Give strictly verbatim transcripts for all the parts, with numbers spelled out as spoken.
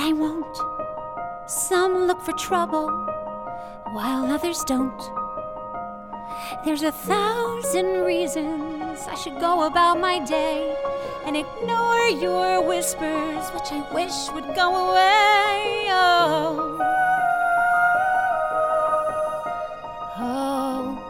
I won't. Some look for trouble, while others don't. There's a thousand reasons I should go about my day and ignore your whispers, which I wish would go away. Oh, oh.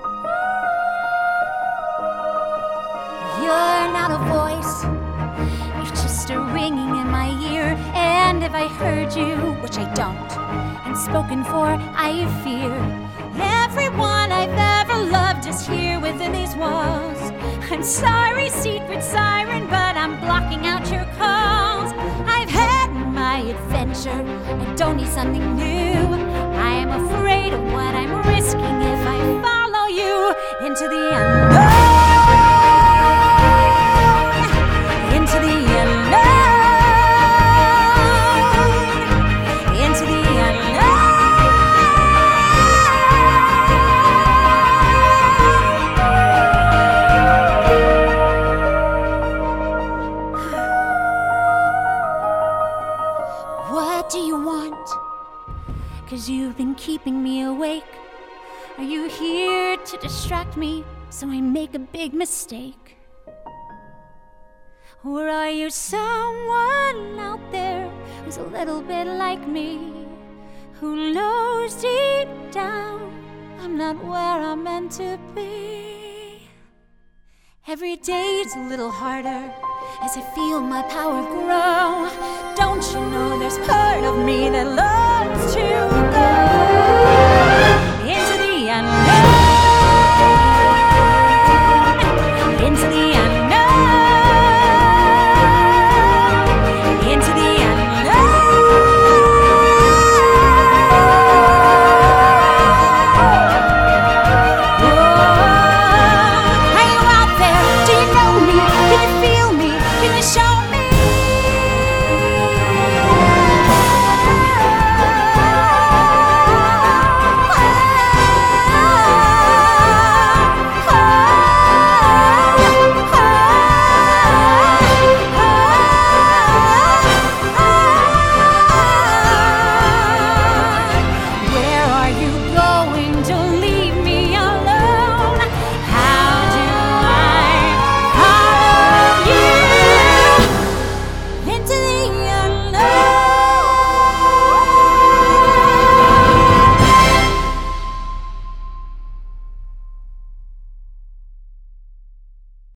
You're not a voice, you're just a ringing in my ear. And if I heard you, which I don't, and spoken for, I fear. Everyone I've ever loved is here within these walls. I'm sorry, secret siren, but I'm blocking out your calls. I've had my adventure, I don't need something new. I am afraid of what I'm risking if I follow you into the unknown. Into the unknown. Into the What do you want? 'Cause you've been keeping me awake. Are you here to distract me so I make a big mistake? Or are you someone out there who's a little bit like me, who knows deep down I'm not where I'm meant to be? Every day's a little harder as I feel my power grow. Don't you know there's part of me that loves to go into the unknown?